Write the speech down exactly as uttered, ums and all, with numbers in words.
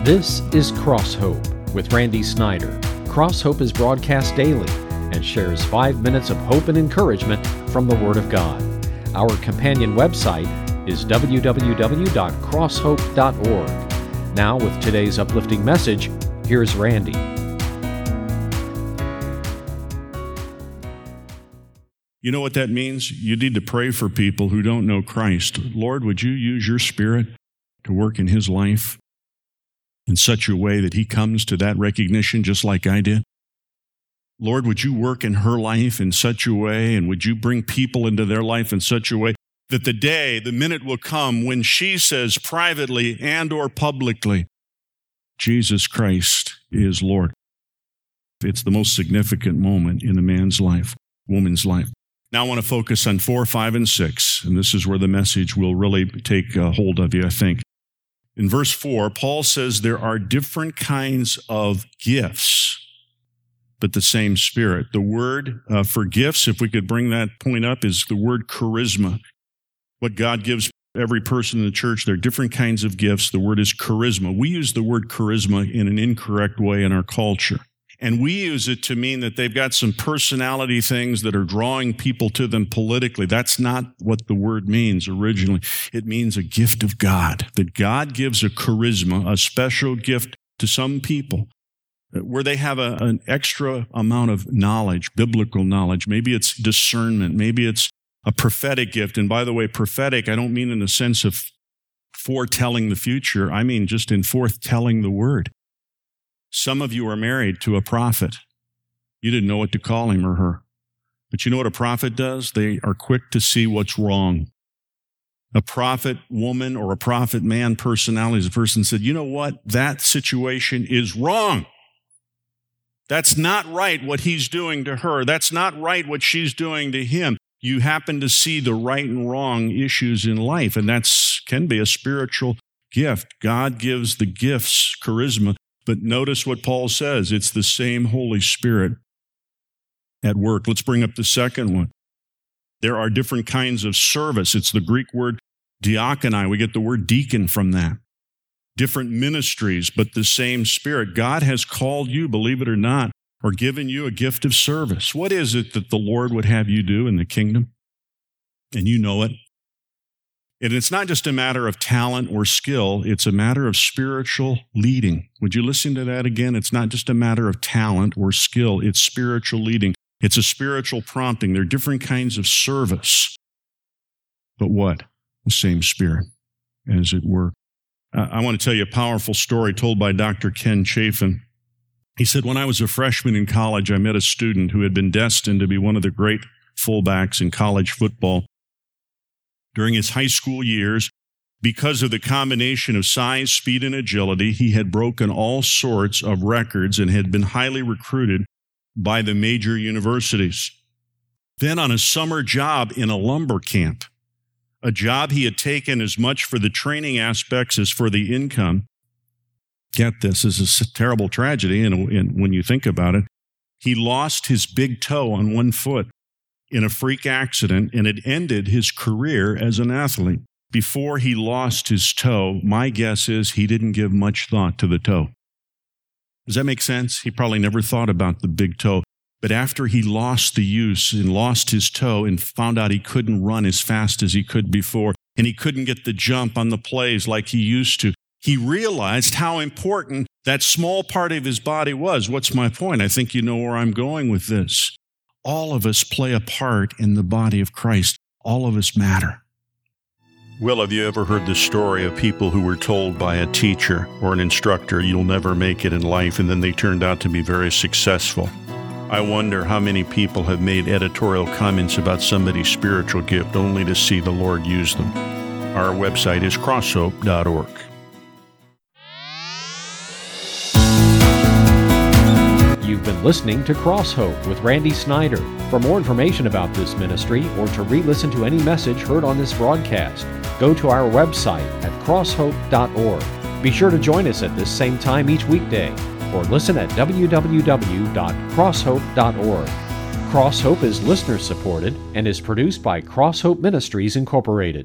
This is Cross Hope with Randy Snyder. Cross Hope is broadcast daily and shares five minutes of hope and encouragement from the Word of God. Our companion website is w w w dot cross hope dot org. Now, with today's uplifting message, here's Randy. You know what that means? You need to pray for people who don't know Christ. Lord, would you use your Spirit to work in his life in such a way that he comes to that recognition just like I did? Lord, would you work in her life in such a way, and would you bring people into their life in such a way that the day, the minute will come when she says privately and or publicly, Jesus Christ is Lord. It's the most significant moment in a man's life, woman's life. Now I want to focus on four, five, and six, and this is where the message will really take a hold of you, I think. In verse four, Paul says there are different kinds of gifts, but the same Spirit. The word uh, for gifts, if we could bring that point up, is the word charisma. What God gives every person in the church, there are different kinds of gifts. The word is charisma. We use the word charisma in an incorrect way in our culture. And we use it to mean that they've got some personality things that are drawing people to them politically. That's not what the word means originally. It means a gift of God, that God gives a charisma, a special gift to some people where they have a, an extra amount of knowledge, biblical knowledge. Maybe it's discernment. Maybe it's a prophetic gift. And by the way, prophetic, I don't mean in the sense of foretelling the future. I mean just in foretelling the word. Some of you are married to a prophet. You didn't know what to call him or her. But you know what a prophet does? They are quick to see what's wrong. A prophet woman or a prophet man personality is a person said, you know what? That situation is wrong. That's not right what he's doing to her. That's not right what she's doing to him. You happen to see the right and wrong issues in life, and that can be a spiritual gift. God gives the gifts, charisma. But notice what Paul says. It's the same Holy Spirit at work. Let's bring up the second one. There are different kinds of service. It's the Greek word diakonai. We get the word deacon from that. Different ministries, but the same Spirit. God has called you, believe it or not, or given you a gift of service. What is it that the Lord would have you do in the kingdom? And you know it. And it's not just a matter of talent or skill, it's a matter of spiritual leading. Would you listen to that again? It's not just a matter of talent or skill, it's spiritual leading. It's a spiritual prompting. There are different kinds of service. But what? The same Spirit, as it were. Uh, I want to tell you a powerful story told by Doctor Ken Chafin. He said, when I was a freshman in college, I met a student who had been destined to be one of the great fullbacks in college football. During his high school years, because of the combination of size, speed, and agility, he had broken all sorts of records and had been highly recruited by the major universities. Then on a summer job in a lumber camp, a job he had taken as much for the training aspects as for the income. Get this, this is a terrible tragedy, and, and when you think about it, he lost his big toe on one foot in a freak accident, and it ended his career as an athlete. Before he lost his toe, my guess is he didn't give much thought to the toe. Does that make sense? He probably never thought about the big toe. But after he lost the use and lost his toe and found out he couldn't run as fast as he could before, and he couldn't get the jump on the plays like he used to, he realized how important that small part of his body was. What's my point? I think you know where I'm going with this. All of us play a part in the body of Christ. All of us matter. Will, have you ever heard the story of people who were told by a teacher or an instructor, you'll never make it in life, and then they turned out to be very successful? I wonder how many people have made editorial comments about somebody's spiritual gift only to see the Lord use them. Our website is cross hope dot org. You've been listening to Cross Hope with Randy Snyder. For more information about this ministry or to re-listen to any message heard on this broadcast, go to our website at cross hope dot org. Be sure to join us at this same time each weekday, or listen at w w w dot cross hope dot org. Cross Hope is listener-supported and is produced by Cross Hope Ministries, Incorporated.